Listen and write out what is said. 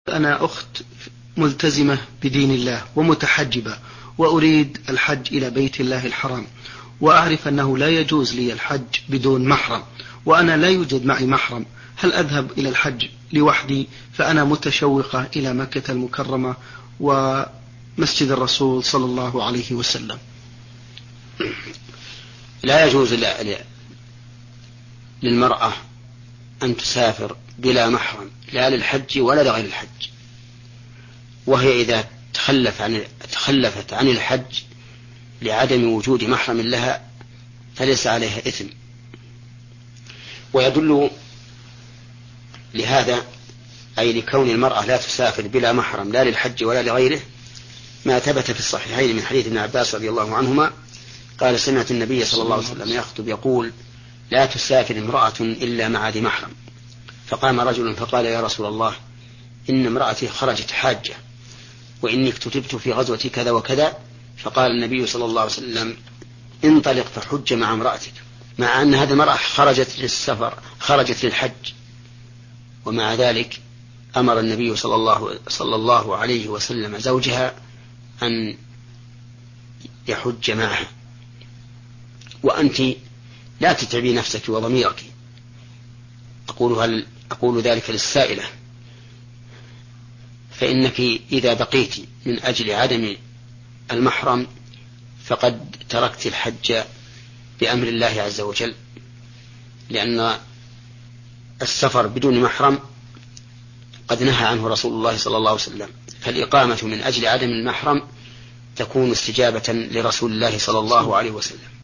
أنا أخت ملتزمة بدين الله ومتحجبة، وأريد الحج إلى بيت الله الحرام، وأعرف أنه لا يجوز لي الحج بدون محرم، وأنا لا يوجد معي محرم. هل أذهب إلى الحج لوحدي؟ فأنا متشوقة إلى مكة المكرمة ومسجد الرسول صلى الله عليه وسلم. لا يجوز للمرأة أن تسافر بلا محرم، لا للحج ولا لغير الحج، وهي إذا تخلفت عن الحج لعدم وجود محرم لها فليس عليها إثم. ويدل لهذا أي لكون المرأة لا تسافر بلا محرم لا للحج ولا لغيره ما ثبت في الصحيحين من حديث ابن عباس رضي الله عنهما قال: سمعت النبي صلى الله عليه وسلم يخطب يقول: لا تسافر امرأة إلا مع ذي محرم. فقام رجل فقال: يا رسول الله، إن امرأتي خرجت حاجة، وإني اكتتبت في غزوة كذا وكذا. فقال النبي صلى الله عليه وسلم: انطلق فحج مع امرأتك، مع أن هذه المرأة خرجت للسفر، خرجت للحج، ومع ذلك أمر النبي صلى الله عليه وسلم زوجها أن يحج معها. وأنت لا تتعبي نفسك وضميرك. أقول ذلك للسائلة، فإنك إذا بقيت من أجل عدم المحرم فقد تركت الحج بأمر الله عز وجل، لأن السفر بدون محرم قد نهى عنه رسول الله صلى الله عليه وسلم، فالإقامة من أجل عدم المحرم تكون استجابة لرسول الله صلى الله عليه وسلم.